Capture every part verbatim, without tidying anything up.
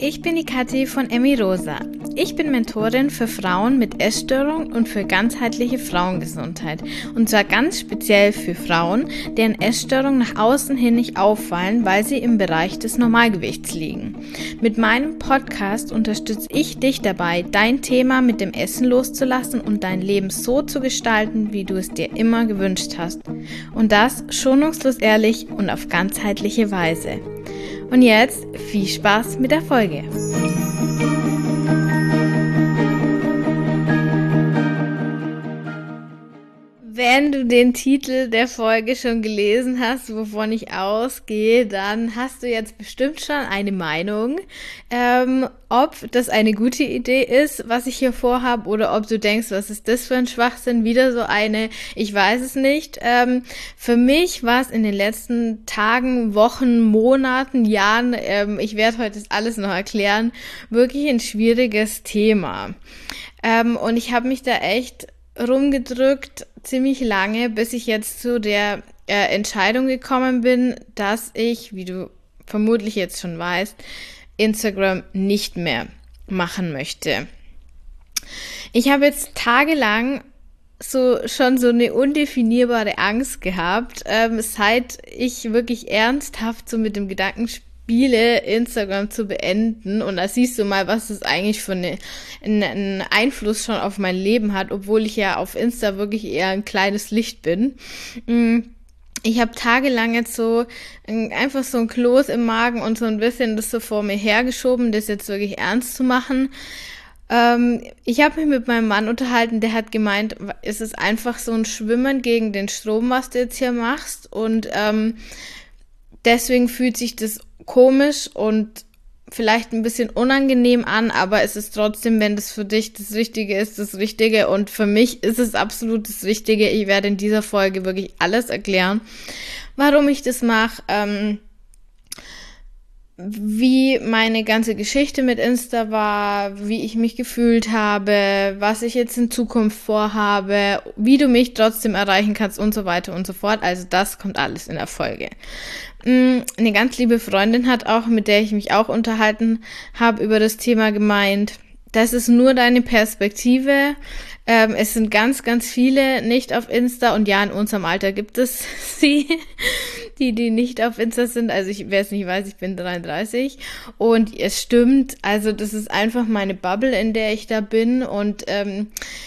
Ich bin die Kathi von Emmy Rosa. Ich bin Mentorin für Frauen mit Essstörung und für ganzheitliche Frauengesundheit. Und zwar ganz speziell für Frauen, deren Essstörungen nach außen hin nicht auffallen, weil sie im Bereich des Normalgewichts liegen. Mit meinem Podcast unterstütze ich dich dabei, dein Thema mit dem Essen loszulassen und dein Leben so zu gestalten, wie du es dir immer gewünscht hast. Und das schonungslos ehrlich und auf ganzheitliche Weise. Und jetzt viel Spaß mit der Folge. Wenn du den Titel der Folge schon gelesen hast, wovon ich ausgehe, dann hast du jetzt bestimmt schon eine Meinung, ähm, ob das eine gute Idee ist, was ich hier vorhabe, oder ob du denkst, was ist das für ein Schwachsinn, wieder so eine, ich weiß es nicht. Ähm, für mich war es in den letzten Tagen, Wochen, Monaten, Jahren, ähm, ich werde heute das alles noch erklären, wirklich ein schwieriges Thema. Ähm, und ich habe mich da echt rumgedrückt, ziemlich lange, bis ich jetzt zu der äh, Entscheidung gekommen bin, dass ich, wie du vermutlich jetzt schon weißt, Instagram nicht mehr machen möchte. Ich habe jetzt tagelang so schon so eine undefinierbare Angst gehabt, ähm, seit ich wirklich ernsthaft so mit dem Gedanken spiele, Instagram zu beenden. Und da siehst du mal, was das eigentlich für eine, einen Einfluss schon auf mein Leben hat, obwohl ich ja auf Insta wirklich eher ein kleines Licht bin. Ich habe tagelang jetzt so einfach so ein Kloß im Magen und so ein bisschen das so vor mir hergeschoben, das jetzt wirklich ernst zu machen. Ähm, ich habe mich mit meinem Mann unterhalten, der hat gemeint, es ist einfach so ein Schwimmen gegen den Strom, was du jetzt hier machst. Und ähm, deswegen fühlt sich das komisch und vielleicht ein bisschen unangenehm an, aber es ist trotzdem, wenn das für dich das Richtige ist, das Richtige, und für mich ist es absolut das Richtige. Ich werde in dieser Folge wirklich alles erklären, warum ich das mache, ähm, wie meine ganze Geschichte mit Insta war, wie ich mich gefühlt habe, was ich jetzt in Zukunft vorhabe, wie du mich trotzdem erreichen kannst und so weiter und so fort. Also das kommt alles in der Folge. Eine ganz liebe Freundin hat auch, mit der ich mich auch unterhalten habe, über das Thema gemeint, das ist nur deine Perspektive. Ähm, es sind ganz, ganz viele nicht auf Insta, und ja, in unserem Alter gibt es sie, die, die nicht auf Insta sind. Also ich, wer es nicht weiß, ich bin dreiunddreißig und es stimmt, also das ist einfach meine Bubble, in der ich da bin, und ähm,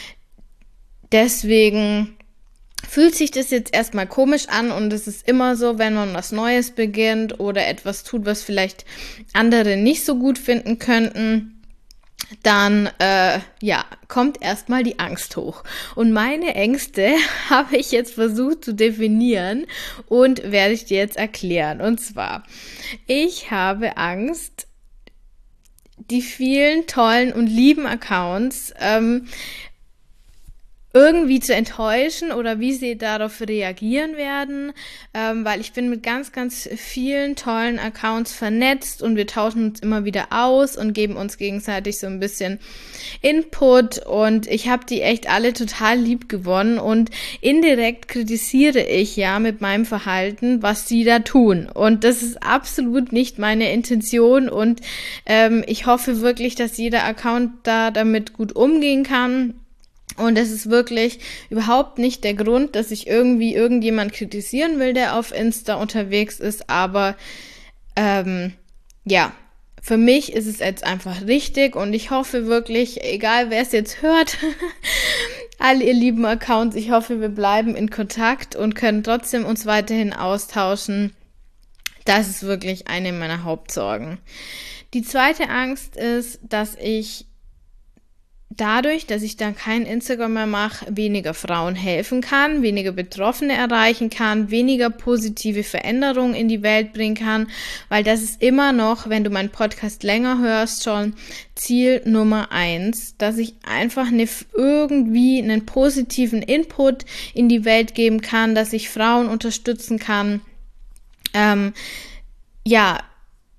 deswegen fühlt sich das jetzt erstmal komisch an, und es ist immer so, wenn man was Neues beginnt oder etwas tut, was vielleicht andere nicht so gut finden könnten, dann äh, ja, kommt erstmal die Angst hoch. Und meine Ängste habe ich jetzt versucht zu definieren und werde ich dir jetzt erklären. Und zwar, ich habe Angst, die vielen tollen und lieben Accounts ähm, irgendwie zu enttäuschen oder wie sie darauf reagieren werden, ähm, weil ich bin mit ganz, ganz vielen tollen Accounts vernetzt und wir tauschen uns immer wieder aus und geben uns gegenseitig so ein bisschen Input, und ich habe die echt alle total lieb gewonnen, und indirekt kritisiere ich ja mit meinem Verhalten, was sie da tun, und das ist absolut nicht meine Intention, und ähm, ich hoffe wirklich, dass jeder Account da damit gut umgehen kann. Und es ist wirklich überhaupt nicht der Grund, dass ich irgendwie irgendjemand kritisieren will, der auf Insta unterwegs ist. Aber ähm, ja, für mich ist es jetzt einfach richtig, und ich hoffe wirklich, egal wer es jetzt hört, alle ihr lieben Accounts, ich hoffe, wir bleiben in Kontakt und können trotzdem uns weiterhin austauschen. Das ist wirklich eine meiner Hauptsorgen. Die zweite Angst ist, dass ich dadurch, dass ich dann kein Instagram mehr mache, weniger Frauen helfen kann, weniger Betroffene erreichen kann, weniger positive Veränderungen in die Welt bringen kann, weil das ist immer noch, wenn du meinen Podcast länger hörst, schon Ziel Nummer eins, dass ich einfach eine, irgendwie einen positiven Input in die Welt geben kann, dass ich Frauen unterstützen kann, ähm, ja,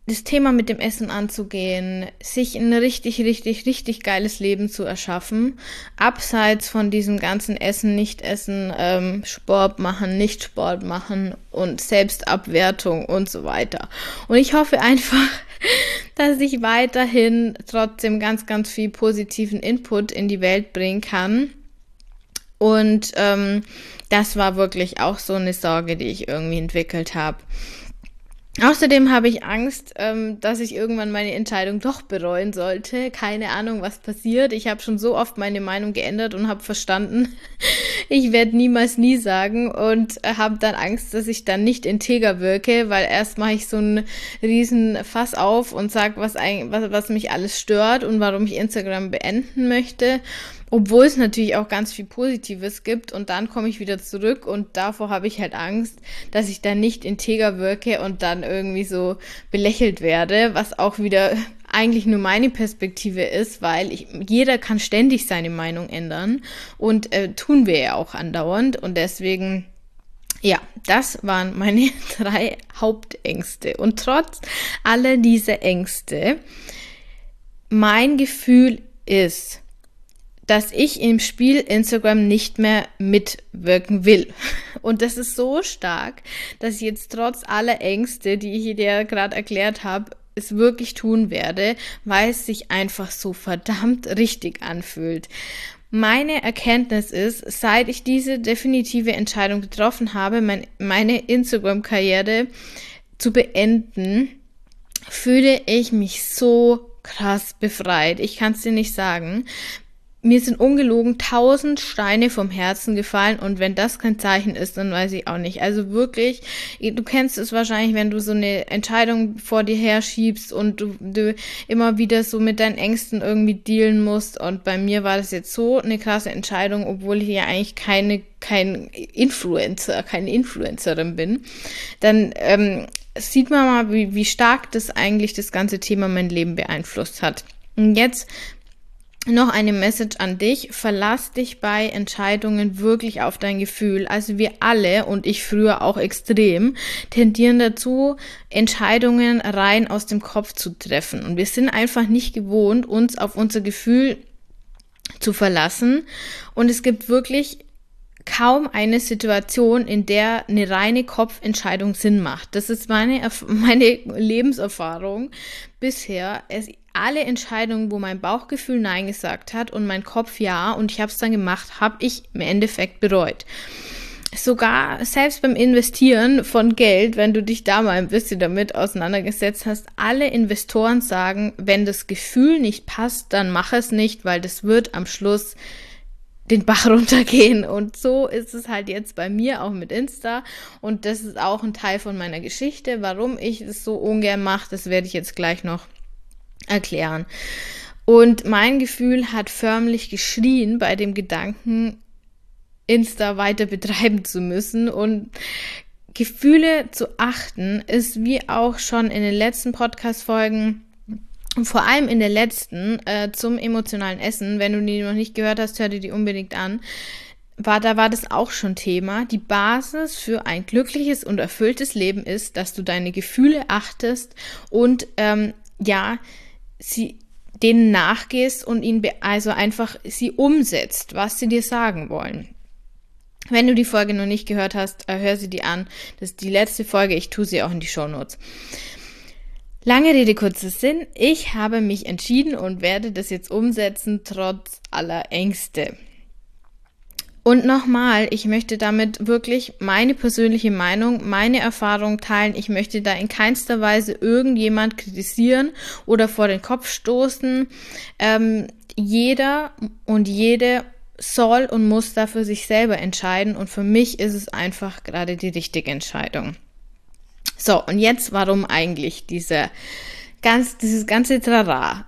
das Thema mit dem Essen anzugehen, sich ein richtig, richtig, richtig geiles Leben zu erschaffen, abseits von diesem ganzen Essen, Nicht-Essen, ähm, Sport machen, Nicht-Sport machen und Selbstabwertung und so weiter. Und ich hoffe einfach, dass ich weiterhin trotzdem ganz, ganz viel positiven Input in die Welt bringen kann. Und ähm, das war wirklich auch so eine Sorge, die ich irgendwie entwickelt habe. Außerdem habe ich Angst, ähm, dass ich irgendwann meine Entscheidung doch bereuen sollte. Keine Ahnung, was passiert. Ich habe schon so oft meine Meinung geändert und habe verstanden, ich werde niemals nie sagen und äh, habe dann Angst, dass ich dann nicht integer wirke, weil erst mache ich so einen riesen Fass auf und sage, was, was, was mich alles stört und warum ich Instagram beenden möchte. Obwohl es natürlich auch ganz viel Positives gibt und dann komme ich wieder zurück und davor habe ich halt Angst, dass ich dann nicht integer wirke und dann irgendwie so belächelt werde, was auch wieder eigentlich nur meine Perspektive ist, weil ich, jeder kann ständig seine Meinung ändern und äh, tun wir ja auch andauernd und deswegen, ja, das waren meine drei Hauptängste und trotz aller dieser Ängste, mein Gefühl ist, dass ich im Spiel Instagram nicht mehr mitwirken will. Und das ist so stark, dass ich jetzt trotz aller Ängste, die ich dir gerade erklärt habe, es wirklich tun werde, weil es sich einfach so verdammt richtig anfühlt. Meine Erkenntnis ist, seit ich diese definitive Entscheidung getroffen habe, mein, meine Instagram-Karriere zu beenden, fühle ich mich so krass befreit. Ich kann es dir nicht sagen. Mir sind ungelogen tausend Steine vom Herzen gefallen und wenn das kein Zeichen ist, dann weiß ich auch nicht. Also wirklich, du kennst es wahrscheinlich, wenn du so eine Entscheidung vor dir herschiebst und du, du immer wieder so mit deinen Ängsten irgendwie dealen musst und bei mir war das jetzt so eine krasse Entscheidung, obwohl ich ja eigentlich keine, kein Influencer, keine Influencerin bin, dann ähm, sieht man mal, wie, wie stark das eigentlich das ganze Thema mein Leben beeinflusst hat. Und jetzt noch eine Message an dich, verlass dich bei Entscheidungen wirklich auf dein Gefühl. Also wir alle, und ich früher auch extrem, tendieren dazu, Entscheidungen rein aus dem Kopf zu treffen. Und wir sind einfach nicht gewohnt, uns auf unser Gefühl zu verlassen. Und es gibt wirklich kaum eine Situation, in der eine reine Kopfentscheidung Sinn macht. Das ist meine, meine Lebenserfahrung bisher. Es alle Entscheidungen, wo mein Bauchgefühl Nein gesagt hat und mein Kopf Ja und ich habe es dann gemacht, habe ich im Endeffekt bereut. Sogar selbst beim Investieren von Geld, wenn du dich da mal ein bisschen damit auseinandergesetzt hast, alle Investoren sagen, wenn das Gefühl nicht passt, dann mach es nicht, weil das wird am Schluss den Bach runtergehen. Und so ist es halt jetzt bei mir auch mit Insta. Und das ist auch ein Teil von meiner Geschichte. Warum ich es so ungern mache, das werde ich jetzt gleich noch erklären. Und mein Gefühl hat förmlich geschrien bei dem Gedanken, Insta weiter betreiben zu müssen. Und Gefühle zu achten ist, wie auch schon in den letzten Podcast-Folgen, vor allem in der letzten, äh, zum emotionalen Essen, wenn du die noch nicht gehört hast, hör dir die unbedingt an, war, da war das auch schon Thema. Die Basis für ein glückliches und erfülltes Leben ist, dass du deine Gefühle achtest und ähm, ja, sie denen nachgehst und ihnen be- also einfach sie umsetzt, was sie dir sagen wollen. Wenn du die Folge noch nicht gehört hast, äh, hör sie dir an. Das ist die letzte Folge, ich tue sie auch in die Shownotes. Lange Rede, kurzer Sinn. Ich habe mich entschieden und werde das jetzt umsetzen, trotz aller Ängste. Und nochmal, ich möchte damit wirklich meine persönliche Meinung, meine Erfahrung teilen. Ich möchte da in keinster Weise irgendjemand kritisieren oder vor den Kopf stoßen. Ähm, jeder und jede soll und muss da für sich selber entscheiden. Und für mich ist es einfach gerade die richtige Entscheidung. So, und jetzt, warum eigentlich diese ganz, dieses ganze Trara?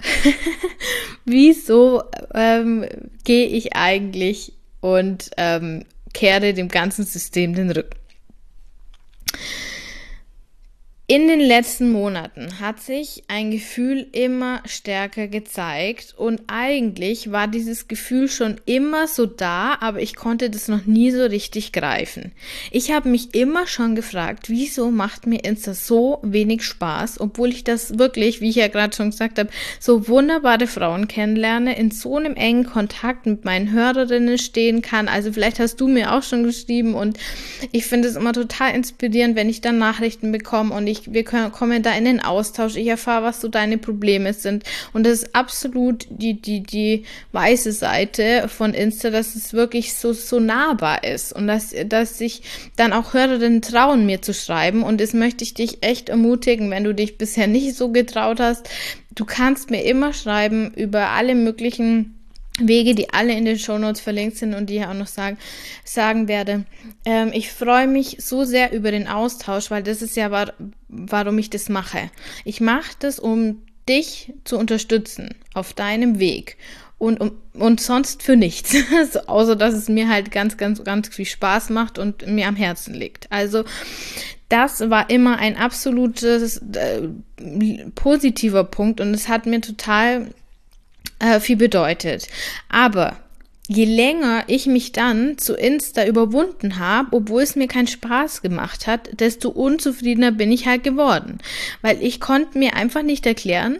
Wieso ähm, gehe ich eigentlich und ähm, kehre dem ganzen System den Rücken? In den letzten Monaten hat sich ein Gefühl immer stärker gezeigt und eigentlich war dieses Gefühl schon immer so da, aber ich konnte das noch nie so richtig greifen. Ich habe mich immer schon gefragt, wieso macht mir Insta so wenig Spaß, obwohl ich das wirklich, wie ich ja gerade schon gesagt habe, so wunderbare Frauen kennenlerne, in so einem engen Kontakt mit meinen Hörerinnen stehen kann. Also vielleicht hast du mir auch schon geschrieben und ich finde es immer total inspirierend, wenn ich dann Nachrichten bekomme und ich Ich, wir können, kommen da in den Austausch, ich erfahre, was so deine Probleme sind und das ist absolut die, die, die weiße Seite von Insta, dass es wirklich so, so nahbar ist und dass, dass sich dann auch Hörerinnen trauen, mir zu schreiben und das möchte ich dich echt ermutigen, wenn du dich bisher nicht so getraut hast, du kannst mir immer schreiben über alle möglichen Wege, die alle in den Shownotes verlinkt sind und die ich auch noch sagen, sagen werde. Ähm, ich freue mich so sehr über den Austausch, weil das ist ja, war, warum ich das mache. Ich mache das, um dich zu unterstützen auf deinem Weg und, um, und sonst für nichts. so, außer, dass es mir halt ganz, ganz, ganz viel Spaß macht und mir am Herzen liegt. Also, das war immer ein absolutes äh, positiver Punkt und es hat mir total Äh, viel bedeutet. Aber je länger ich mich dann zu Insta überwunden habe, obwohl es mir keinen Spaß gemacht hat, desto unzufriedener bin ich halt geworden. Weil ich konnte mir einfach nicht erklären,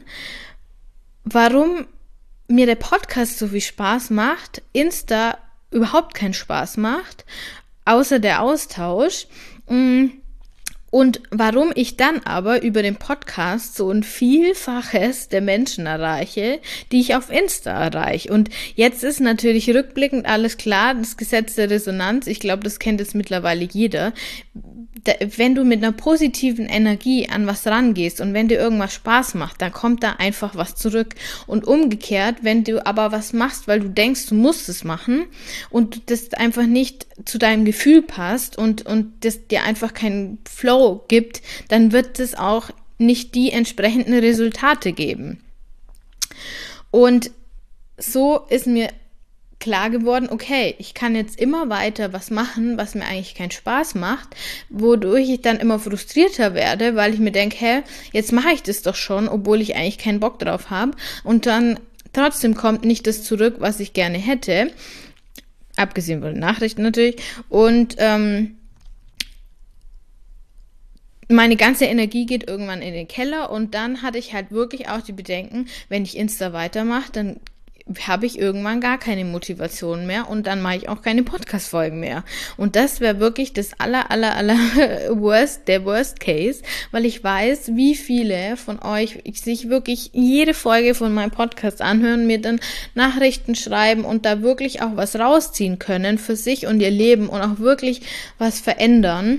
warum mir der Podcast so viel Spaß macht, Insta überhaupt keinen Spaß macht, außer der Austausch. Mh, Und warum ich dann aber über den Podcast so ein Vielfaches der Menschen erreiche, die ich auf Insta erreiche. Und jetzt ist natürlich rückblickend alles klar, das Gesetz der Resonanz, ich glaube, das kennt jetzt mittlerweile jeder. Da, wenn du mit einer positiven Energie an was rangehst und wenn dir irgendwas Spaß macht, dann kommt da einfach was zurück. Und umgekehrt, wenn du aber was machst, weil du denkst, du musst es machen und das einfach nicht zu deinem Gefühl passt und, und das dir einfach keinen Flow gibt, dann wird es auch nicht die entsprechenden Resultate geben. Und so ist mir klar geworden, okay, ich kann jetzt immer weiter was machen, was mir eigentlich keinen Spaß macht, wodurch ich dann immer frustrierter werde, weil ich mir denke, hä, jetzt mache ich das doch schon, obwohl ich eigentlich keinen Bock drauf habe und dann trotzdem kommt nicht das zurück, was ich gerne hätte, abgesehen von den Nachrichten natürlich und ähm, meine ganze Energie geht irgendwann in den Keller und dann hatte ich halt wirklich auch die Bedenken, wenn ich Insta weitermache, dann habe ich irgendwann gar keine Motivation mehr und dann mache ich auch keine Podcast-Folgen mehr. Und das wäre wirklich das aller, aller, aller worst, der Worst Case, weil ich weiß, wie viele von euch sich wirklich jede Folge von meinem Podcast anhören, mir dann Nachrichten schreiben und da wirklich auch was rausziehen können für sich und ihr Leben und auch wirklich was verändern.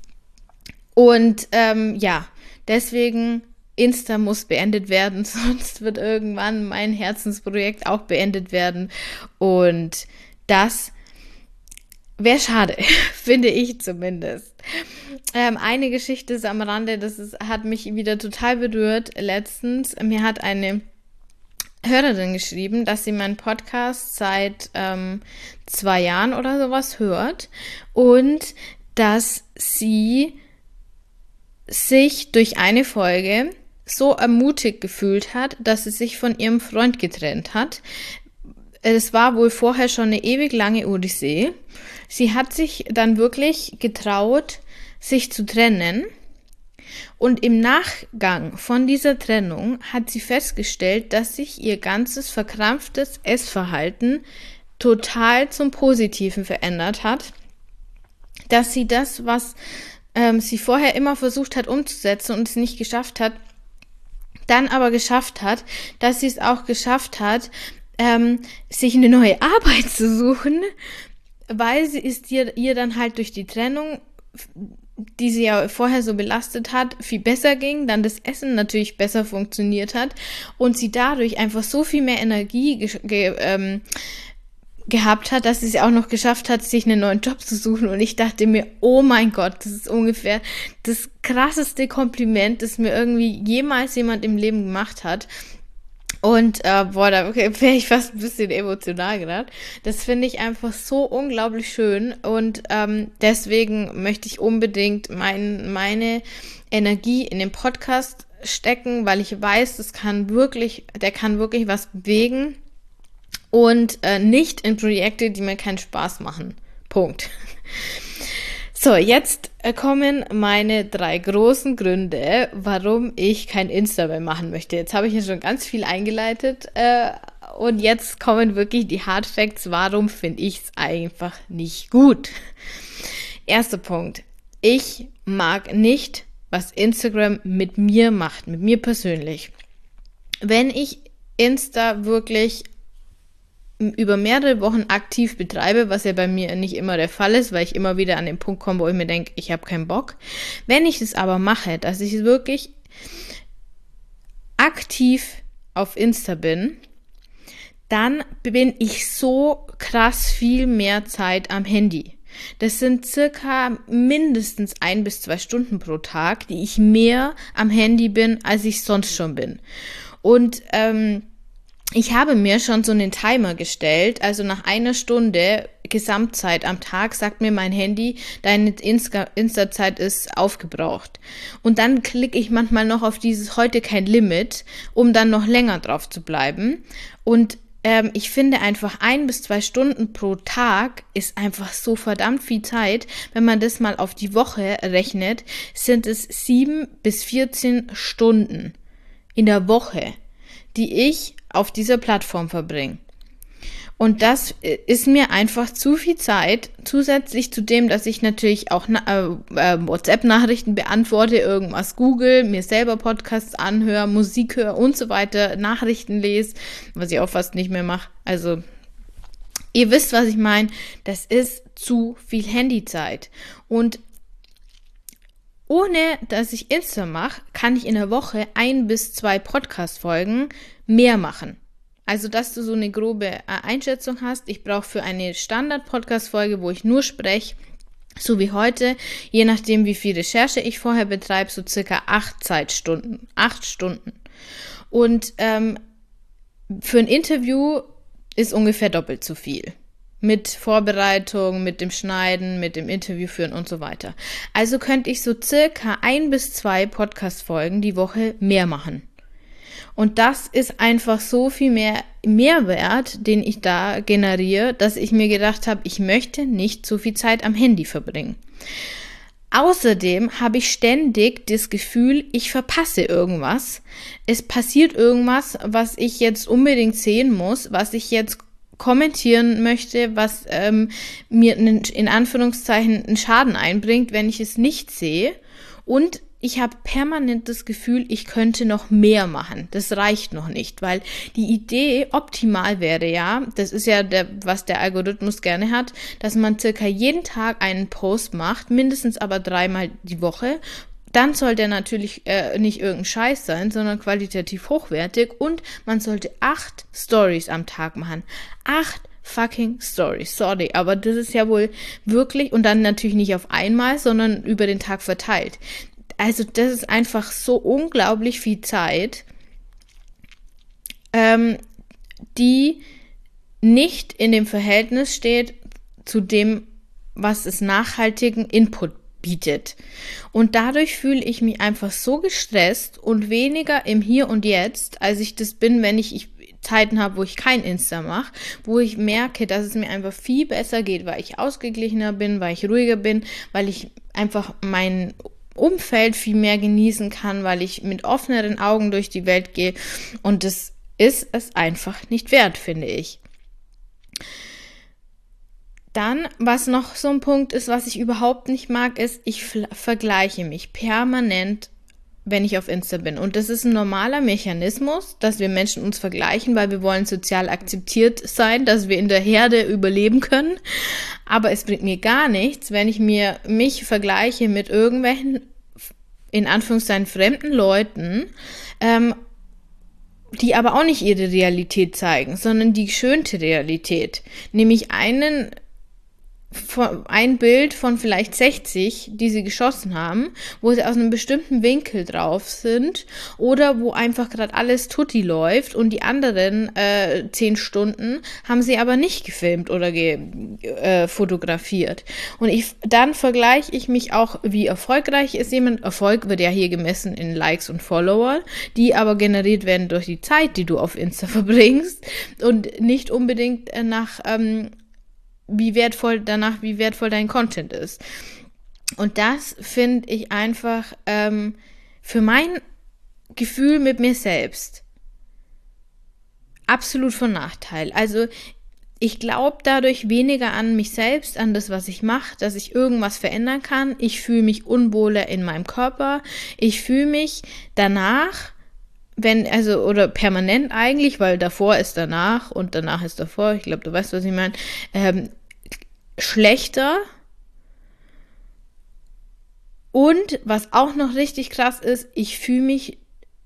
Und ähm, ja, deswegen Insta muss beendet werden, sonst wird irgendwann mein Herzensprojekt auch beendet werden. Und das wäre schade, finde ich zumindest. Ähm, eine Geschichte ist am Rande, das ist, hat mich wieder total berührt. Letztens, mir hat eine Hörerin geschrieben, dass sie meinen Podcast seit ähm, zwei Jahren oder sowas hört und dass sie sich durch eine Folge so ermutigt gefühlt hat, dass sie sich von ihrem Freund getrennt hat. Es war wohl vorher schon eine ewig lange Odyssee. Sie hat sich dann wirklich getraut, sich zu trennen. Und im Nachgang von dieser Trennung hat sie festgestellt, dass sich ihr ganzes verkrampftes Essverhalten total zum Positiven verändert hat. Dass sie das, was ähm, sie vorher immer versucht hat umzusetzen und es nicht geschafft hat, dann aber geschafft hat, dass sie es auch geschafft hat, ähm, sich eine neue Arbeit zu suchen, weil sie ist ihr, ihr dann halt durch die Trennung, die sie ja vorher so belastet hat, viel besser ging, dann das Essen natürlich besser funktioniert hat und sie dadurch einfach so viel mehr Energie ge- ge- ähm, gehabt hat, dass sie es auch noch geschafft hat, sich einen neuen Job zu suchen und ich dachte mir, oh mein Gott, das ist ungefähr das krasseste Kompliment, das mir irgendwie jemals jemand im Leben gemacht hat. Und, äh, boah, da okay, wäre ich fast ein bisschen emotional gerade. Das finde ich einfach so unglaublich schön und ähm, deswegen möchte ich unbedingt mein, meine Energie in den Podcast stecken, weil ich weiß, das kann wirklich, der kann wirklich was bewegen und äh, nicht in Projekte, die mir keinen Spaß machen. Punkt. So, jetzt kommen meine drei großen Gründe, warum ich kein Insta mehr machen möchte. Jetzt habe ich ja schon ganz viel eingeleitet äh, und jetzt kommen wirklich die Hard Facts, warum finde ich es einfach nicht gut. Erster Punkt. Ich mag nicht, was Instagram mit mir macht, mit mir persönlich. Wenn ich Insta wirklich über mehrere Wochen aktiv betreibe, was ja bei mir nicht immer der Fall ist, weil ich immer wieder an den Punkt komme, wo ich mir denke, ich habe keinen Bock. Wenn ich das aber mache, dass ich wirklich aktiv auf Insta bin, dann bin ich so krass viel mehr Zeit am Handy. Das sind circa mindestens ein bis zwei Stunden pro Tag, die ich mehr am Handy bin, als ich sonst schon bin. Und ähm, ich habe mir schon so einen Timer gestellt, also nach einer Stunde Gesamtzeit am Tag sagt mir mein Handy, deine Insta- Insta-Zeit ist aufgebraucht. Und dann klicke ich manchmal noch auf dieses heute kein Limit, um dann noch länger drauf zu bleiben. Und ähm, ich finde einfach ein bis zwei Stunden pro Tag ist einfach so verdammt viel Zeit. Wenn man das mal auf die Woche rechnet, sind es sieben bis vierzehn Stunden in der Woche, die ich auf dieser Plattform verbringe. Und das ist mir einfach zu viel Zeit, zusätzlich zu dem, dass ich natürlich auch äh, äh, WhatsApp-Nachrichten beantworte, irgendwas google, mir selber Podcasts anhöre, Musik höre und so weiter, Nachrichten lese, was ich auch fast nicht mehr mache. Also ihr wisst, was ich meine. Das ist zu viel Handyzeit. Und ohne, dass ich Insta mache, kann ich in der Woche ein bis zwei Podcast-Folgen mehr machen. Also, dass du so eine grobe äh, Einschätzung hast. Ich brauche für eine Standard-Podcast-Folge, wo ich nur spreche, so wie heute, je nachdem, wie viel Recherche ich vorher betreibe, so circa acht Zeitstunden. Acht Stunden. Und ähm, für ein Interview ist ungefähr doppelt so viel. Mit Vorbereitung, mit dem Schneiden, mit dem Interview führen und so weiter. Also könnte ich so circa ein bis zwei Podcast-Folgen die Woche mehr machen. Und das ist einfach so viel mehr Mehrwert, den ich da generiere, dass ich mir gedacht habe, ich möchte nicht so viel Zeit am Handy verbringen. Außerdem habe ich ständig das Gefühl, ich verpasse irgendwas. Es passiert irgendwas, was ich jetzt unbedingt sehen muss, was ich jetzt kommentieren möchte, was ähm, mir in Anführungszeichen einen Schaden einbringt, wenn ich es nicht sehe. Und ich habe permanent das Gefühl, ich könnte noch mehr machen. Das reicht noch nicht, weil die Idee optimal wäre ja, das ist ja der, was der Algorithmus gerne hat, dass man circa jeden Tag einen Post macht, mindestens aber dreimal die Woche. Dann soll der natürlich äh, nicht irgendein Scheiß sein, sondern qualitativ hochwertig und man sollte acht Stories am Tag machen. Acht fucking Stories, sorry, aber das ist ja wohl wirklich, und dann natürlich nicht auf einmal, sondern über den Tag verteilt. Also das ist einfach so unglaublich viel Zeit, ähm, die nicht in dem Verhältnis steht zu dem, was es nachhaltigen Input bietet. Und dadurch fühle ich mich einfach so gestresst und weniger im Hier und Jetzt, als ich das bin, wenn ich, ich Zeiten habe, wo ich kein Insta mache, wo ich merke, dass es mir einfach viel besser geht, weil ich ausgeglichener bin, weil ich ruhiger bin, weil ich einfach mein Umfeld viel mehr genießen kann, weil ich mit offeneren Augen durch die Welt gehe und das ist es einfach nicht wert, finde ich. Dann, was noch so ein Punkt ist, was ich überhaupt nicht mag, ist, ich f- vergleiche mich permanent, wenn ich auf Insta bin. Und das ist ein normaler Mechanismus, dass wir Menschen uns vergleichen, weil wir wollen sozial akzeptiert sein, dass wir in der Herde überleben können. Aber es bringt mir gar nichts, wenn ich mir mich vergleiche mit irgendwelchen, in Anführungszeichen, fremden Leuten, ähm, die aber auch nicht ihre Realität zeigen, sondern die geschönte Realität. Nämlich einen ein Bild von vielleicht sechzig, die sie geschossen haben, wo sie aus einem bestimmten Winkel drauf sind oder wo einfach gerade alles tutti läuft und die anderen äh, zehn Stunden haben sie aber nicht gefilmt oder ge, äh, fotografiert. Und ich, dann vergleiche ich mich auch, wie erfolgreich ist jemand. Erfolg wird ja hier gemessen in Likes und Follower, die aber generiert werden durch die Zeit, die du auf Insta verbringst und nicht unbedingt nach ähm, wie wertvoll danach, wie wertvoll dein Content ist. Und das finde ich einfach ähm, für mein Gefühl mit mir selbst absolut von Nachteil. Also ich glaube dadurch weniger an mich selbst, an das, was ich mache, dass ich irgendwas verändern kann. Ich fühle mich unwohler in meinem Körper. Ich fühle mich danach, wenn, also, oder permanent eigentlich, weil davor ist danach und danach ist davor, ich glaube, du weißt, was ich meine, ähm, schlechter. Und was auch noch richtig krass ist, ich fühle mich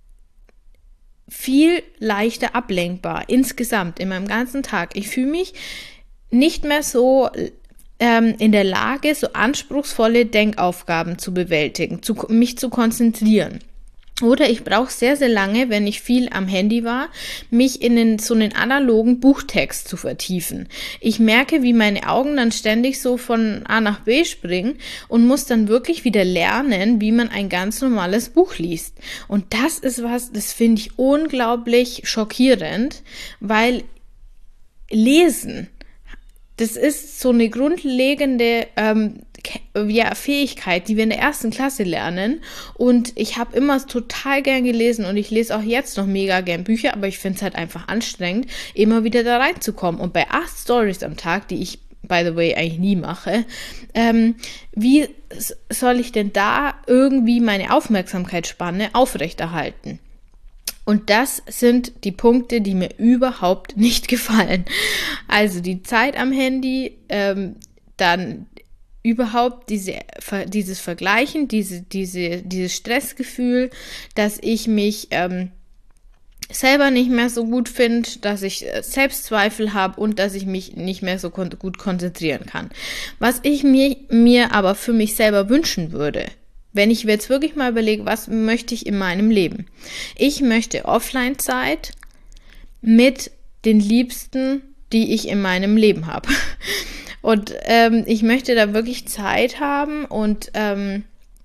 viel leichter ablenkbar, insgesamt, in meinem ganzen Tag. Ich fühle mich nicht mehr so ähm, in der Lage, so anspruchsvolle Denkaufgaben zu bewältigen, zu, mich zu konzentrieren. Oder ich brauche sehr, sehr lange, wenn ich viel am Handy war, mich in den, so einen analogen Buchtext zu vertiefen. Ich merke, wie meine Augen dann ständig so von A nach B springen und muss dann wirklich wieder lernen, wie man ein ganz normales Buch liest. Und das ist was, das finde ich unglaublich schockierend, weil Lesen, das ist so eine grundlegende ähm, ja, Fähigkeit, die wir in der ersten Klasse lernen. Und ich habe immer total gern gelesen und ich lese auch jetzt noch mega gern Bücher, aber ich finde es halt einfach anstrengend, immer wieder da reinzukommen. Und bei acht Stories am Tag, die ich, by the way, eigentlich nie mache, ähm, wie soll ich denn da irgendwie meine Aufmerksamkeitsspanne aufrechterhalten? Und das sind die Punkte, die mir überhaupt nicht gefallen. Also die Zeit am Handy, ähm, dann überhaupt diese, dieses Vergleichen, diese, diese, dieses Stressgefühl, dass ich mich ähm, selber nicht mehr so gut finde, dass ich Selbstzweifel habe und dass ich mich nicht mehr so kon- gut konzentrieren kann. Was ich mir, mir aber für mich selber wünschen würde, wenn ich jetzt wirklich mal überlege, was möchte ich in meinem Leben? Ich möchte Offline-Zeit mit den Liebsten, die ich in meinem Leben habe. Und ähm, ich möchte da wirklich Zeit haben und ähm,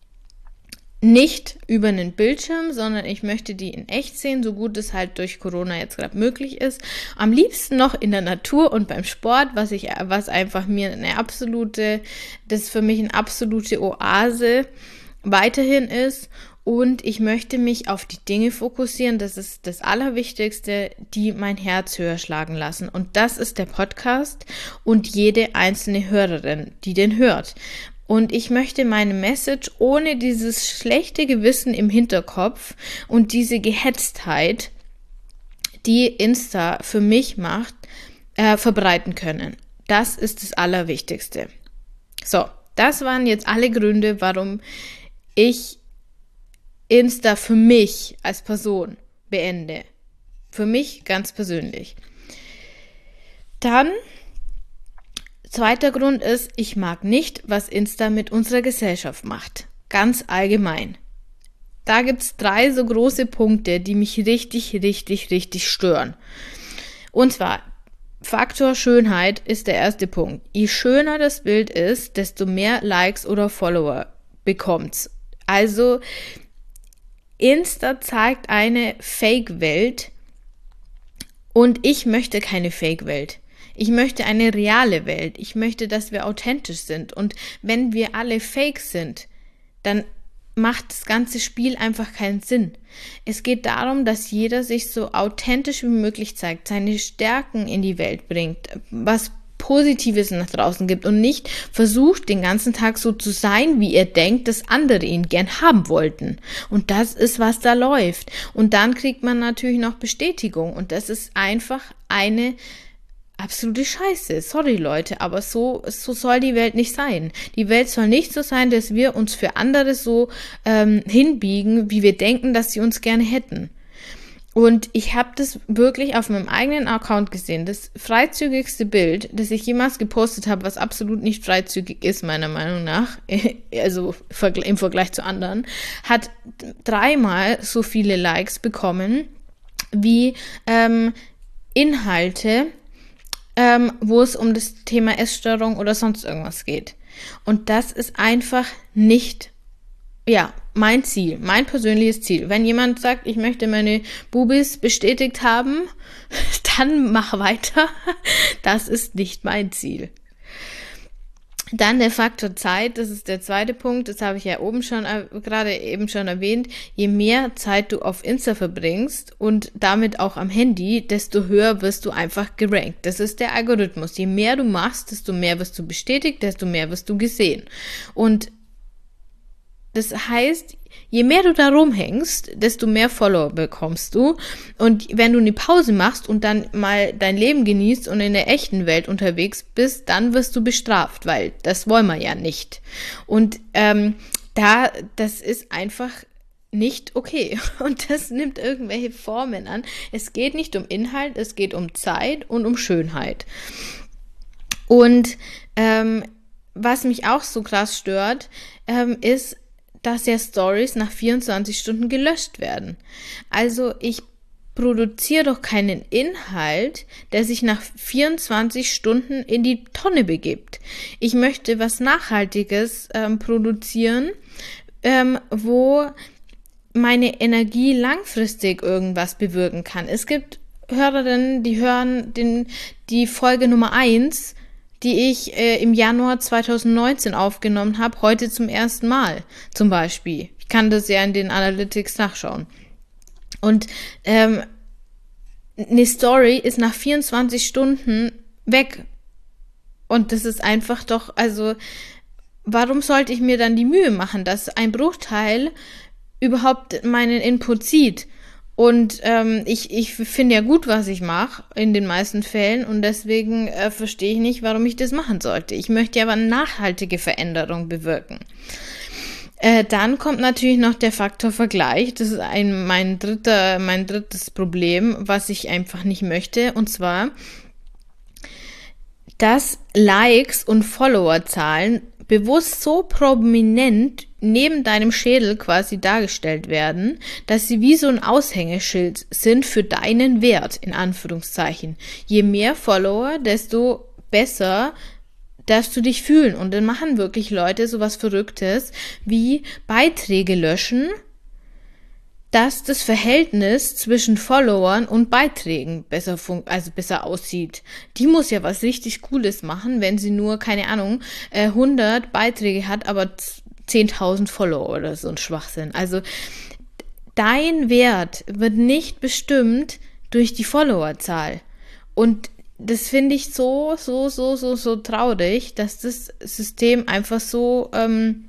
nicht über einen Bildschirm, sondern ich möchte die in echt sehen, so gut es halt durch Corona jetzt gerade möglich ist. Am liebsten noch in der Natur und beim Sport, was ich, was einfach mir eine absolute, das ist für mich eine absolute Oase weiterhin ist. Und ich möchte mich auf die Dinge fokussieren, das ist das Allerwichtigste, die mein Herz höher schlagen lassen. Und das ist der Podcast und jede einzelne Hörerin, die den hört. Und ich möchte meine Message ohne dieses schlechte Gewissen im Hinterkopf und diese Gehetztheit, die Insta für mich macht, äh, verbreiten können. Das ist das Allerwichtigste. So, das waren jetzt alle Gründe, warum ich Insta für mich als Person beende. Für mich ganz persönlich. Dann, zweiter Grund ist, ich mag nicht, was Insta mit unserer Gesellschaft macht. Ganz allgemein. Da gibt es drei so große Punkte, die mich richtig, richtig, richtig stören. Und zwar, Faktor Schönheit ist der erste Punkt. Je schöner das Bild ist, desto mehr Likes oder Follower bekommt's. Also Insta zeigt eine Fake-Welt und ich möchte keine Fake-Welt. Ich möchte eine reale Welt. Ich möchte, dass wir authentisch sind. Und wenn wir alle fake sind, dann macht das ganze Spiel einfach keinen Sinn. Es geht darum, dass jeder sich so authentisch wie möglich zeigt, seine Stärken in die Welt bringt, was Positives nach draußen gibt und nicht versucht, den ganzen Tag so zu sein, wie er denkt, dass andere ihn gern haben wollten. Und das ist, was da läuft. Und dann kriegt man natürlich noch Bestätigung. Und das ist einfach eine absolute Scheiße. Sorry, Leute, aber so, so soll die Welt nicht sein. Die Welt soll nicht so sein, dass wir uns für andere so ähm, hinbiegen, wie wir denken, dass sie uns gerne hätten. Und ich habe das wirklich auf meinem eigenen Account gesehen. Das freizügigste Bild, das ich jemals gepostet habe, was absolut nicht freizügig ist, meiner Meinung nach, also im Vergleich zu anderen, hat dreimal so viele Likes bekommen wie ähm, Inhalte, ähm, wo es um das Thema Essstörung oder sonst irgendwas geht. Und das ist einfach nicht, ja, mein Ziel, mein persönliches Ziel. Wenn jemand sagt, ich möchte meine Bubis bestätigt haben, dann mach weiter. Das ist nicht mein Ziel. Dann der Faktor Zeit, das ist der zweite Punkt, das habe ich ja oben schon, äh, gerade eben schon erwähnt. Je mehr Zeit du auf Insta verbringst und damit auch am Handy, desto höher wirst du einfach gerankt. Das ist der Algorithmus. Je mehr du machst, desto mehr wirst du bestätigt, desto mehr wirst du gesehen. Und das heißt, je mehr du da rumhängst, desto mehr Follower bekommst du. Und wenn du eine Pause machst und dann mal dein Leben genießt und in der echten Welt unterwegs bist, dann wirst du bestraft, weil das wollen wir ja nicht. Und ähm, da, das ist einfach nicht okay. Und das nimmt irgendwelche Formen an. Es geht nicht um Inhalt, es geht um Zeit und um Schönheit. Und ähm, was mich auch so krass stört, ähm, ist, dass ja Stories nach vierundzwanzig Stunden gelöscht werden. Also ich produziere doch keinen Inhalt, der sich nach vierundzwanzig Stunden in die Tonne begibt. Ich möchte was Nachhaltiges ähm, produzieren, ähm, wo meine Energie langfristig irgendwas bewirken kann. Es gibt Hörerinnen, die hören den, die Folge Nummer eins, die ich äh, im Januar zweitausendneunzehn aufgenommen habe, heute zum ersten Mal zum Beispiel. Ich kann das ja in den Analytics nachschauen. Und ähm, eine Story ist nach vierundzwanzig Stunden weg. Und das ist einfach doch, also warum sollte ich mir dann die Mühe machen, dass ein Bruchteil überhaupt meinen Input sieht? Und ähm, ich, ich finde ja gut, was ich mache, in den meisten Fällen. Und deswegen äh, verstehe ich nicht, warum ich das machen sollte. Ich möchte ja aber eine nachhaltige Veränderung bewirken. Äh, dann kommt natürlich noch der Faktor Vergleich. Das ist ein, mein, dritter, mein drittes Problem, was ich einfach nicht möchte. Und zwar, dass Likes und Followerzahlen bewusst so prominent neben deinem Schädel quasi dargestellt werden, dass sie wie so ein Aushängeschild sind für deinen Wert, in Anführungszeichen. Je mehr Follower, desto besser darfst du dich fühlen. Und dann machen wirklich Leute sowas Verrücktes wie Beiträge löschen, dass das Verhältnis zwischen Followern und Beiträgen besser fun- also besser aussieht. Die muss ja was richtig Cooles machen, wenn sie nur, keine Ahnung, äh, hundert Beiträge hat, aber zehntausend Follower oder so ein Schwachsinn. Also dein Wert wird nicht bestimmt durch die Followerzahl. Und das finde ich so, so, so, so, so traurig, dass das System einfach so ähm,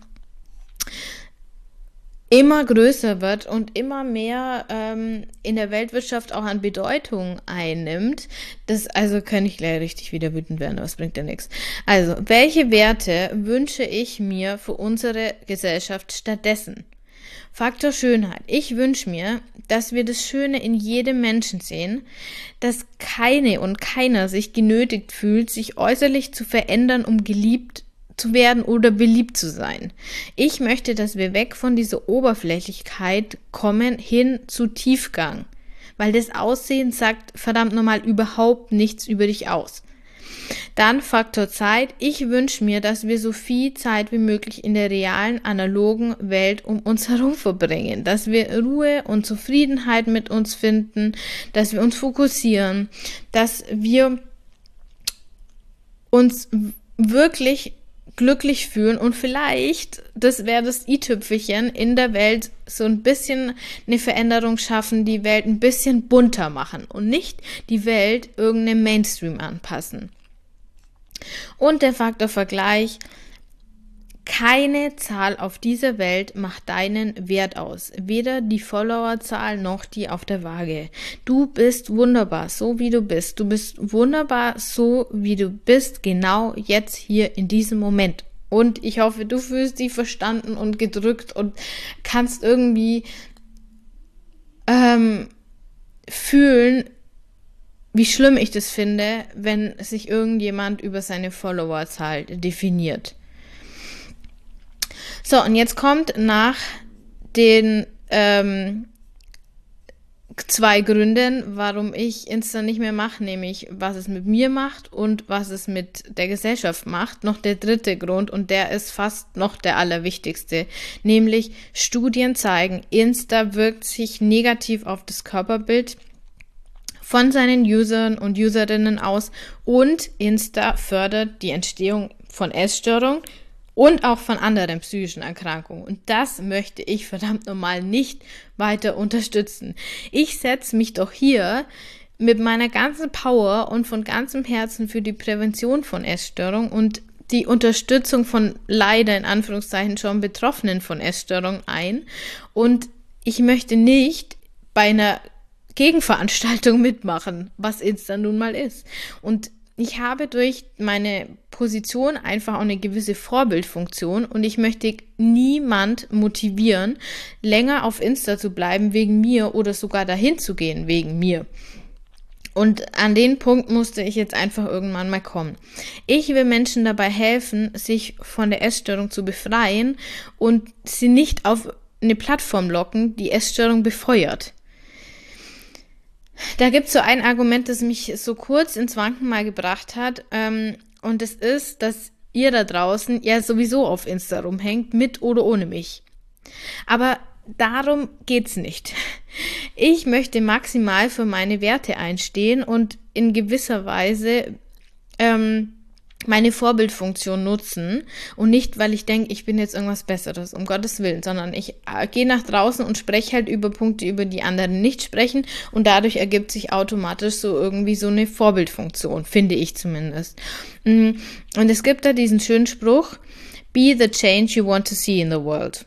immer größer wird und immer mehr ähm, in der Weltwirtschaft auch an Bedeutung einnimmt. Das, also kann ich gleich richtig wieder wütend werden, aber es bringt ja nichts. Also, welche Werte wünsche ich mir für unsere Gesellschaft stattdessen? Faktor Schönheit. Ich wünsche mir, dass wir das Schöne in jedem Menschen sehen, dass keine und keiner sich genötigt fühlt, sich äußerlich zu verändern, um geliebt zu werden oder beliebt zu sein. Ich möchte, dass wir weg von dieser Oberflächlichkeit kommen hin zu Tiefgang, weil das Aussehen sagt verdammt nochmal überhaupt nichts über dich aus. Dann Faktor Zeit. Ich wünsche mir, dass wir so viel Zeit wie möglich in der realen, analogen Welt um uns herum verbringen, dass wir Ruhe und Zufriedenheit mit uns finden, dass wir uns fokussieren, dass wir uns wirklich glücklich fühlen und vielleicht, das wäre das i-Tüpfelchen, in der Welt so ein bisschen eine Veränderung schaffen, die Welt ein bisschen bunter machen und nicht die Welt irgendeinem Mainstream anpassen. Und der Faktor Vergleich. Keine Zahl auf dieser Welt macht deinen Wert aus. Weder die Followerzahl noch die auf der Waage. Du bist wunderbar, so wie du bist. Du bist wunderbar, so wie du bist, genau jetzt hier in diesem Moment. Und ich hoffe, du fühlst dich verstanden und gedrückt und kannst irgendwie ähm, fühlen, wie schlimm ich das finde, wenn sich irgendjemand über seine Followerzahl definiert. So, und jetzt kommt nach den ähm, zwei Gründen, warum ich Insta nicht mehr mache, nämlich was es mit mir macht und was es mit der Gesellschaft macht, noch der dritte Grund, und der ist fast noch der allerwichtigste, nämlich Studien zeigen, Insta wirkt sich negativ auf das Körperbild von seinen Usern und Userinnen aus und Insta fördert die Entstehung von Essstörungen und auch von anderen psychischen Erkrankungen. Und das möchte ich verdammt normal nicht weiter unterstützen. Ich setze mich doch hier mit meiner ganzen Power und von ganzem Herzen für die Prävention von Essstörungen und die Unterstützung von leider in Anführungszeichen schon Betroffenen von Essstörungen ein. Und ich möchte nicht bei einer Gegenveranstaltung mitmachen, was Insta nun mal ist. Und ich habe durch meine Position einfach auch eine gewisse Vorbildfunktion und ich möchte niemand motivieren, länger auf Insta zu bleiben wegen mir oder sogar dahin zu gehen wegen mir. Und an den Punkt musste ich jetzt einfach irgendwann mal kommen. Ich will Menschen dabei helfen, sich von der Essstörung zu befreien und sie nicht auf eine Plattform locken, die Essstörung befeuert. Da gibt es so ein Argument, das mich so kurz ins Wanken mal gebracht hat. Ähm, und das ist, dass ihr da draußen ja sowieso auf Insta rumhängt, mit oder ohne mich. Aber darum geht's nicht. Ich möchte maximal für meine Werte einstehen und in gewisser Weise ähm, meine Vorbildfunktion nutzen und nicht, weil ich denke, ich bin jetzt irgendwas Besseres, um Gottes Willen, sondern ich äh, gehe nach draußen und spreche halt über Punkte, über die anderen nicht sprechen und dadurch ergibt sich automatisch so irgendwie so eine Vorbildfunktion, finde ich zumindest. Und es gibt da diesen schönen Spruch, be the change you want to see in the world.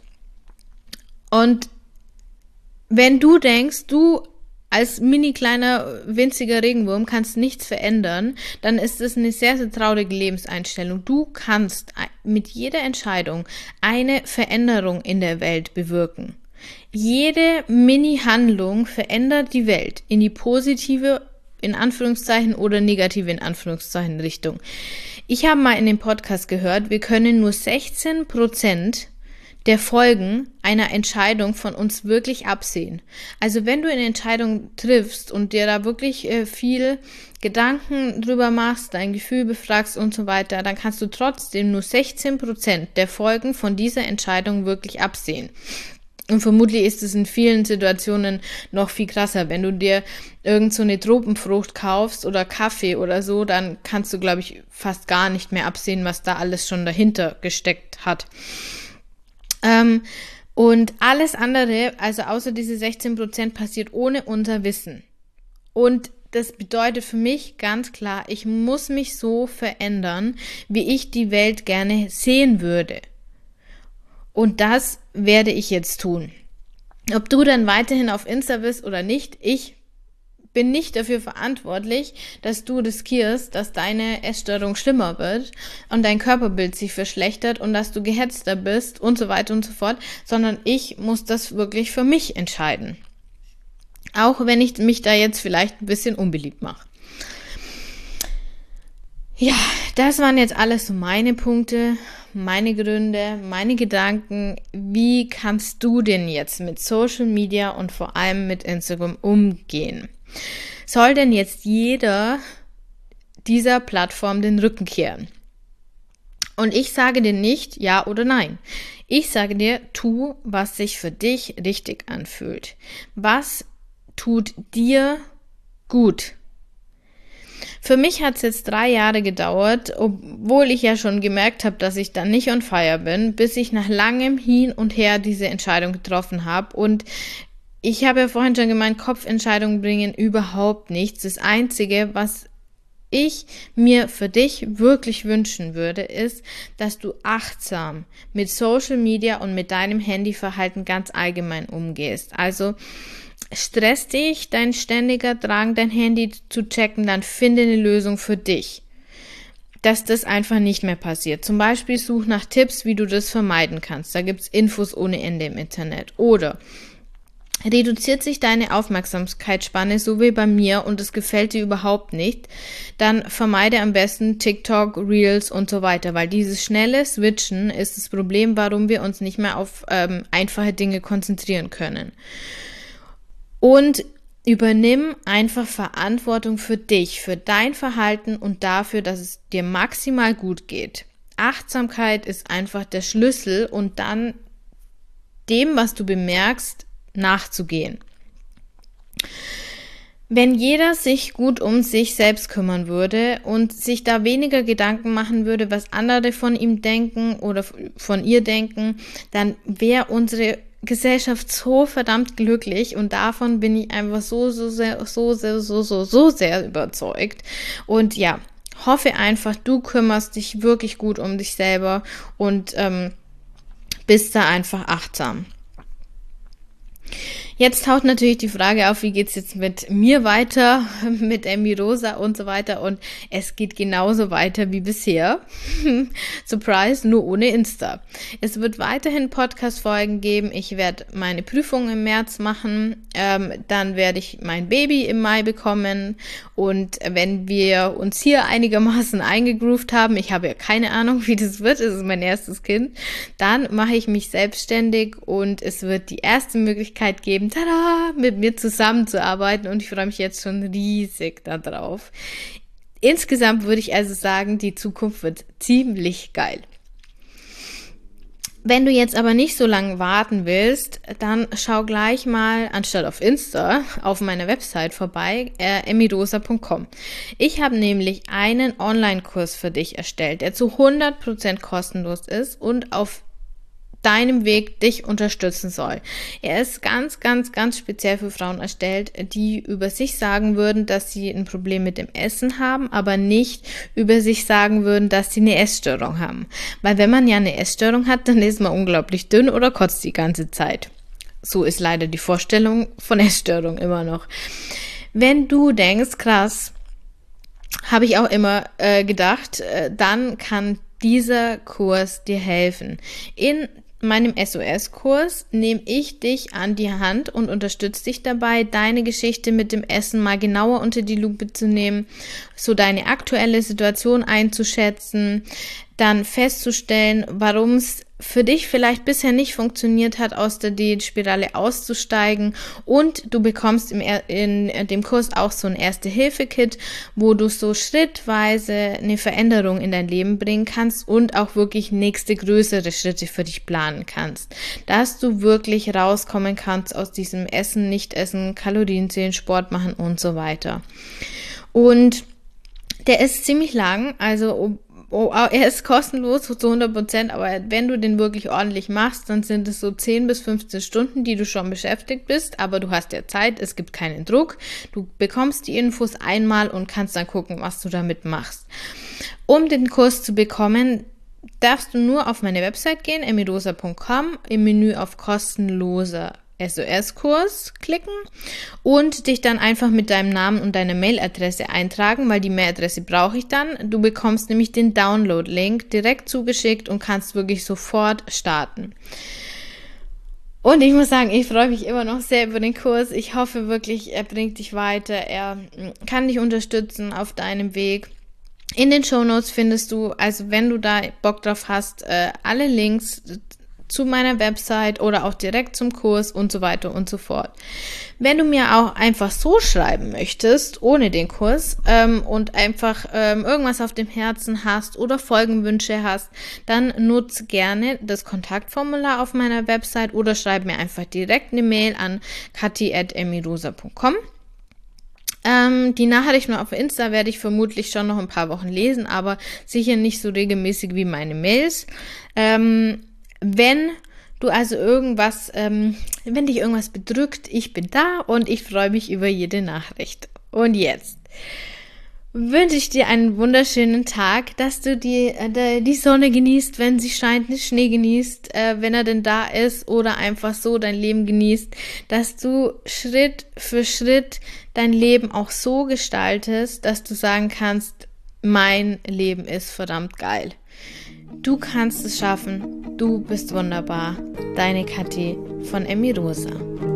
Und wenn du denkst, du als mini kleiner, winziger Regenwurm kannst nichts verändern, dann ist es eine sehr, sehr traurige Lebenseinstellung. Du kannst mit jeder Entscheidung eine Veränderung in der Welt bewirken. Jede Mini-Handlung verändert die Welt in die positive, in Anführungszeichen, oder negative, in Anführungszeichen, Richtung. Ich habe mal in dem Podcast gehört, wir können nur sechzehn Prozent der Folgen einer Entscheidung von uns wirklich absehen. Also wenn du eine Entscheidung triffst und dir da wirklich äh, viel Gedanken drüber machst, dein Gefühl befragst und so weiter, dann kannst du trotzdem nur sechzehn Prozent der Folgen von dieser Entscheidung wirklich absehen. Und vermutlich ist es in vielen Situationen noch viel krasser. Wenn du dir irgend so eine Tropenfrucht kaufst oder Kaffee oder so, dann kannst du, glaube ich, fast gar nicht mehr absehen, was da alles schon dahinter gesteckt hat. Ähm, und alles andere, also außer diese sechzehn Prozent, passiert ohne unser Wissen. Und das bedeutet für mich ganz klar, ich muss mich so verändern, wie ich die Welt gerne sehen würde. Und das werde ich jetzt tun. Ob du dann weiterhin auf Insta bist oder nicht, ich bin nicht dafür verantwortlich, dass du riskierst, dass deine Essstörung schlimmer wird und dein Körperbild sich verschlechtert und dass du gehetzter bist und so weiter und so fort, sondern ich muss das wirklich für mich entscheiden. Auch wenn ich mich da jetzt vielleicht ein bisschen unbeliebt mache. Ja, das waren jetzt alles so meine Punkte, meine Gründe, meine Gedanken. Wie kannst du denn jetzt mit Social Media und vor allem mit Instagram umgehen? Soll denn jetzt jeder dieser Plattform den Rücken kehren? Und ich sage dir nicht ja oder nein. Ich sage dir, tu, was sich für dich richtig anfühlt. Was tut dir gut? Für mich hat es jetzt drei Jahre gedauert, obwohl ich ja schon gemerkt habe, dass ich dann nicht on fire bin, bis ich nach langem Hin und Her diese Entscheidung getroffen habe. Und ich habe ja vorhin schon gemeint, Kopfentscheidungen bringen überhaupt nichts. Das Einzige, was ich mir für dich wirklich wünschen würde, ist, dass du achtsam mit Social Media und mit deinem Handyverhalten ganz allgemein umgehst. Also stresst dich dein ständiger Drang, dein Handy zu checken, dann finde eine Lösung für dich, dass das einfach nicht mehr passiert. Zum Beispiel such nach Tipps, wie du das vermeiden kannst. Da gibt's Infos ohne Ende im Internet. Oder reduziert sich deine Aufmerksamkeitsspanne, so wie bei mir, und es gefällt dir überhaupt nicht, dann vermeide am besten TikTok, Reels und so weiter, weil dieses schnelle Switchen ist das Problem, warum wir uns nicht mehr auf ähm, einfache Dinge konzentrieren können. Und übernimm einfach Verantwortung für dich, für dein Verhalten und dafür, dass es dir maximal gut geht. Achtsamkeit ist einfach der Schlüssel und dann dem, was du bemerkst, nachzugehen. Wenn jeder sich gut um sich selbst kümmern würde und sich da weniger Gedanken machen würde, was andere von ihm denken oder von ihr denken, dann wäre unsere Gesellschaft so verdammt glücklich und davon bin ich einfach so, so sehr, so sehr, so, so, so sehr überzeugt. Und ja, hoffe einfach, du kümmerst dich wirklich gut um dich selber und ähm, bist da einfach achtsam. Jetzt taucht natürlich die Frage auf, wie geht's jetzt mit mir weiter, mit Emmy Rosa und so weiter, und es geht genauso weiter wie bisher. Surprise, nur ohne Insta. Es wird weiterhin Podcast-Folgen geben, ich werde meine Prüfung im März machen, ähm, dann werde ich mein Baby im Mai bekommen und wenn wir uns hier einigermaßen eingegroovt haben, ich habe ja keine Ahnung, wie das wird, es ist mein erstes Kind, dann mache ich mich selbstständig und es wird die erste Möglichkeit geben, tada, mit mir zusammenzuarbeiten und ich freue mich jetzt schon riesig darauf. Insgesamt würde ich also sagen, die Zukunft wird ziemlich geil. Wenn du jetzt aber nicht so lange warten willst, dann schau gleich mal, anstatt auf Insta, auf meiner Website vorbei, äh, emmyrosa punkt com. Ich habe nämlich einen Online-Kurs für dich erstellt, der zu hundert Prozent kostenlos ist und auf deinem Weg dich unterstützen soll. Er ist ganz, ganz, ganz speziell für Frauen erstellt, die über sich sagen würden, dass sie ein Problem mit dem Essen haben, aber nicht über sich sagen würden, dass sie eine Essstörung haben. Weil wenn man ja eine Essstörung hat, dann ist man unglaublich dünn oder kotzt die ganze Zeit. So ist leider die Vorstellung von Essstörung immer noch. Wenn du denkst, krass, habe ich auch immer äh, gedacht, äh, dann kann dieser Kurs dir helfen. In meinem S O S-Kurs nehme ich dich an die Hand und unterstütze dich dabei, deine Geschichte mit dem Essen mal genauer unter die Lupe zu nehmen, so deine aktuelle Situation einzuschätzen, dann festzustellen, warum es für dich vielleicht bisher nicht funktioniert hat, aus der Diätspirale auszusteigen, und du bekommst im, in dem Kurs auch so ein Erste-Hilfe-Kit, wo du so schrittweise eine Veränderung in dein Leben bringen kannst und auch wirklich nächste größere Schritte für dich planen kannst, dass du wirklich rauskommen kannst aus diesem Essen, Nicht-Essen, Kalorien zählen, Sport machen und so weiter. Und der ist ziemlich lang, also Oh, er ist kostenlos zu hundert Prozent, aber wenn du den wirklich ordentlich machst, dann sind es so zehn bis fünfzehn Stunden, die du schon beschäftigt bist, aber du hast ja Zeit, es gibt keinen Druck, du bekommst die Infos einmal und kannst dann gucken, was du damit machst. Um den Kurs zu bekommen, darfst du nur auf meine Website gehen, emmyrosa punkt com, im Menü auf kostenloser S O S-Kurs klicken und dich dann einfach mit deinem Namen und deiner Mailadresse eintragen, weil die Mailadresse brauche ich dann. Du bekommst nämlich den Download-Link direkt zugeschickt und kannst wirklich sofort starten. Und ich muss sagen, ich freue mich immer noch sehr über den Kurs. Ich hoffe wirklich, er bringt dich weiter. Er kann dich unterstützen auf deinem Weg. In den Shownotes findest du, also wenn du da Bock drauf hast, alle Links zu meiner Website oder auch direkt zum Kurs und so weiter und so fort. Wenn du mir auch einfach so schreiben möchtest, ohne den Kurs, ähm, und einfach ähm, irgendwas auf dem Herzen hast oder Folgenwünsche hast, dann nutz gerne das Kontaktformular auf meiner Website oder schreib mir einfach direkt eine Mail an kathi at emmyrosa punkt com. Ähm, die Nachrichten auf Insta werde ich vermutlich schon noch ein paar Wochen lesen, aber sicher nicht so regelmäßig wie meine Mails. Ähm, Wenn du also irgendwas, ähm, wenn dich irgendwas bedrückt, ich bin da und ich freue mich über jede Nachricht. Und jetzt wünsche ich dir einen wunderschönen Tag, dass du die, äh, die Sonne genießt, wenn sie scheint, den Schnee genießt, äh, wenn er denn da ist, oder einfach so dein Leben genießt, dass du Schritt für Schritt dein Leben auch so gestaltest, dass du sagen kannst, mein Leben ist verdammt geil. Du kannst es schaffen, du bist wunderbar. Deine Kathi von Emmy Rosa.